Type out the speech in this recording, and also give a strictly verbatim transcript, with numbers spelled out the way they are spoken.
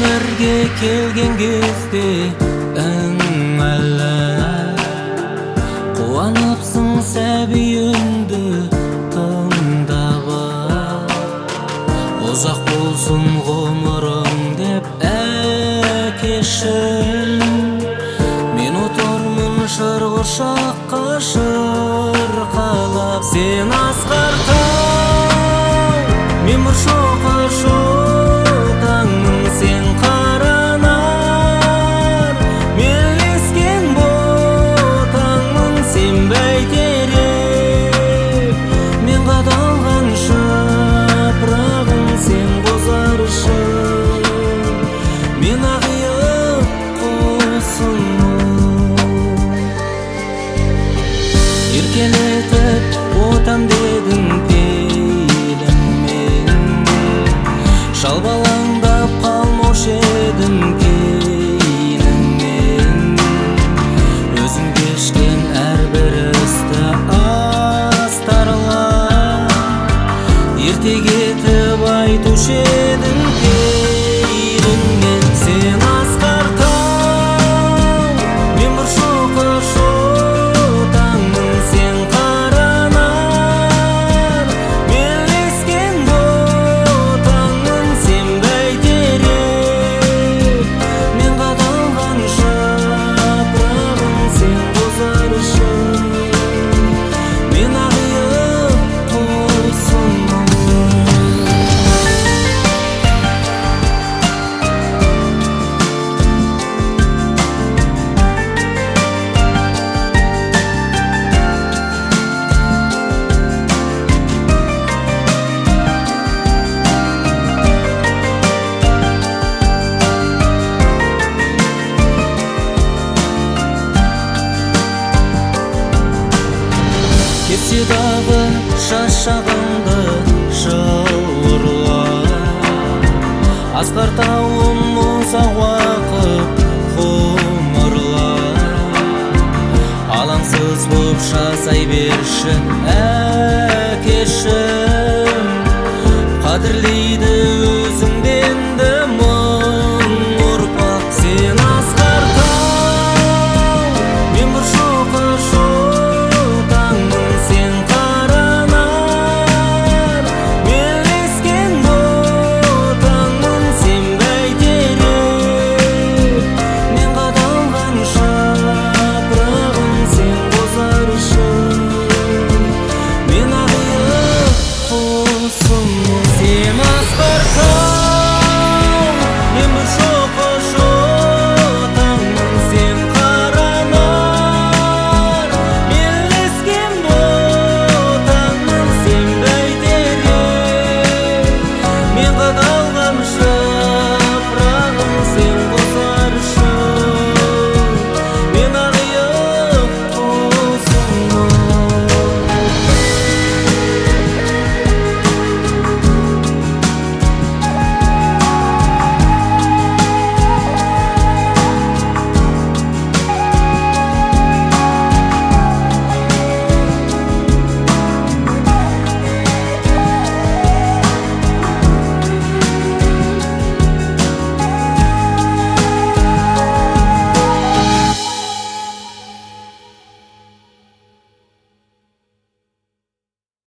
өмірге келген кезде ыңғайлы қуаныпсың сәбиіңді тыңдап, ұзақ болсын ғұмырың деп әкешім. Мен отырмын шыр құшаққа шырқалап, сен асқар тау, мен бір шоқыр шотаңмын, сен қаранар, мен ілескен ботаңмын, сен бәйтерек, мен қадалған жапырағым, сен бозарышым, мен ақиық құсымын. Еркелетіп отам дедің пейіліңмен, шалбалаңдап қалмаушы едім кейініңмен. Өзің кешкен әрбір істі астарлап, ерте кетіп айтушы едім кейініңмен. Сен асқар тау, мен бір шоқыр шотаңмын, сен қаранар, мен ілескен ботаңмын, сен бәйтерек, мен қадалған жапырағым, сен бозарышым, мен ақиық құсымын. Кетсе дағы шашағыңды жауырлап, асқар тауым ұзақ уақыт ғұмырлап, алаңсыз боп жасай берші әкешім. Қадірле